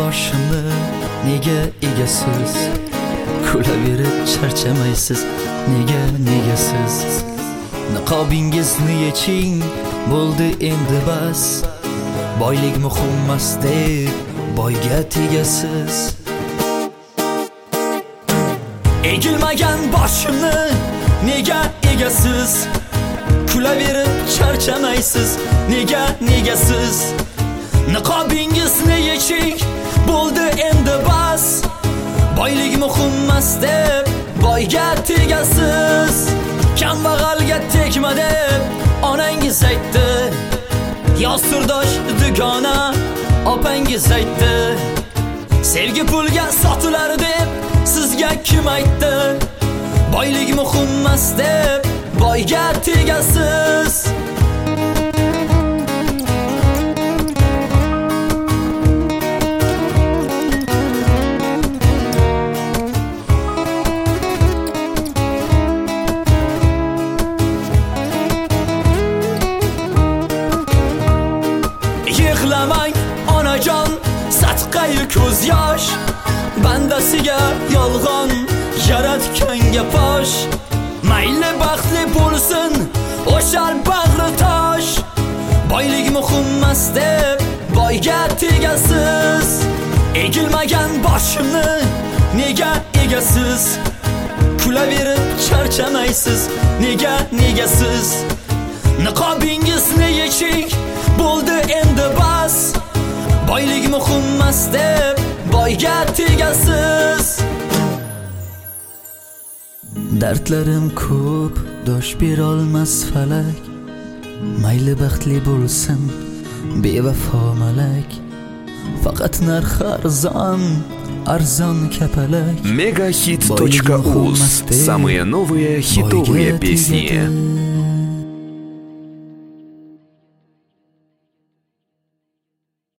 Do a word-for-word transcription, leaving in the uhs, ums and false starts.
boshimni nega egasiz? Kulaverib charchamaysiz, nega negasiz? Niqobingizni yeching, bo'ldi endi bas. Boylik muhim emas deb boyga tegasiz. Egilmagan boshimni nega egasiz? Kulaverib charchamaysiz, nega negasiz? Niqobingizni yeching, bo'ldi endi bas. Boylik muhim emas deb boyga tegasiz. Kambag'alga tegma deb onangiz aytdi, yo sirdosh dugona opangiz aytdi. Sevgi pulga sotilar deb sizga kim aytdi? Boylik muhim emas deb boyga tegasiz. Yig'lamang onajon, satqayi ko'z yosh. Bandasiga yolg'on yaratganga posh. Mayli baxtli bo'lsin o'shal bag'ri tosh. Boylik muhim emas deb boyga tegasiz. Egilmagan boshimni nega egasiz? Kulaverib charchamaysiz, nega negasiz? Niqobingizni yeching, bo'ldi endi bas. Boylik muhim emas deb boyga tegasiz. Dardlarim ko'p, dosh berolmas falak. Mayli baxtli bo'lsin bevafo malak. Faqat narx arzon, arzon kapalak. Мегахит точка уз. Самые новые хитовые песни.